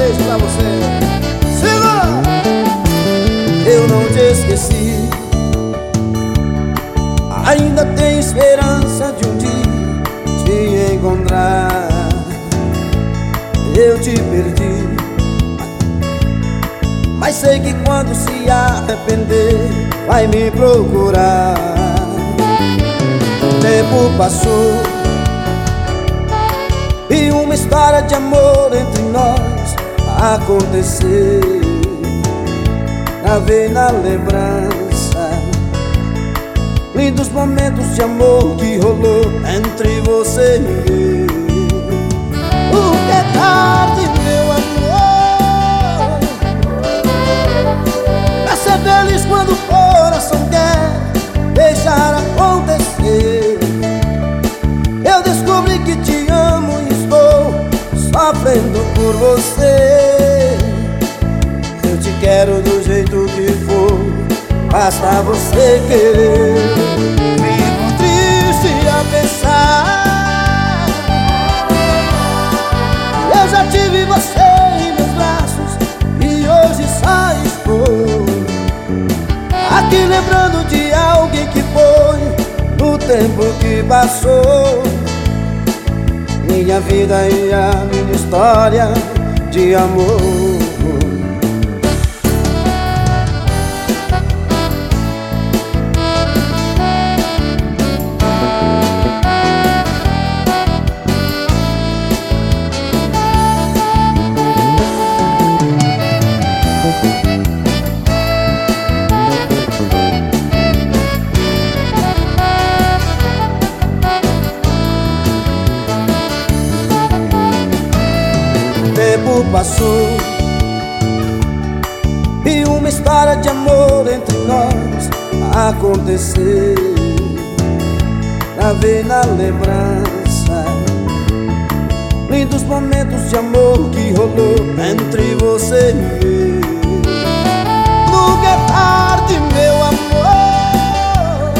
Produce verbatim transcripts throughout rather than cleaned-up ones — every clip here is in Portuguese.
beijo pra você. Siga! Eu não te esqueci, ainda tenho esperança de um dia te encontrar. Eu te perdi, mas sei que quando se arrepender vai me procurar. O tempo passou e uma história de amor entre nós aconteceu. Gravei na lembrança lindos momentos de amor que rolou entre você e eu. Porque é tarde, meu amor, pra ser feliz quando o coração quer deixar acontecer. Eu descobri que te amo e estou sofrendo por você. Eu te quero do jeito que for, basta você querer. Fico triste a pensar, eu já tive você em meus braços e hoje só estou aqui lembrando de alguém que foi no tempo que passou. Minha vida e a minha história de amor. O tempo passou e uma história de amor entre nós aconteceu. Gravei na lembrança lindos momentos de amor que rolou entre você e eu. Nunca é tarde, meu amor,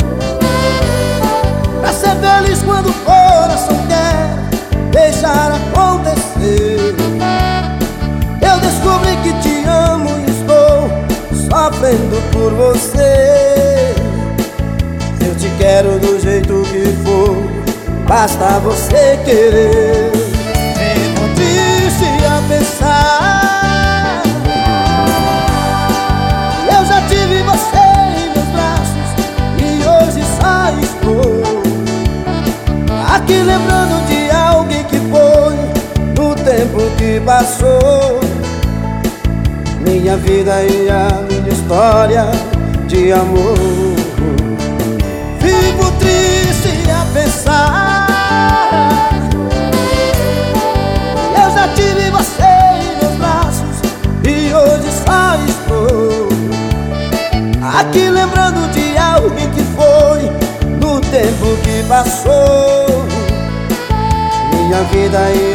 pra ser feliz quando o coração quer deixar acontecer. Eu descobri que te amo e estou sofrendo por você. Eu te quero do jeito que for, basta você querer. Fico triste a pensar, eu já tive você em meus braços e hoje só estou aqui lembrando de alguém que foi no tempo que passou. Minha vida e a minha história de amor. Fico triste a pensar, eu já tive você em meus braços e hoje só estou aqui lembrando de alguém que foi no tempo que passou. Minha vida e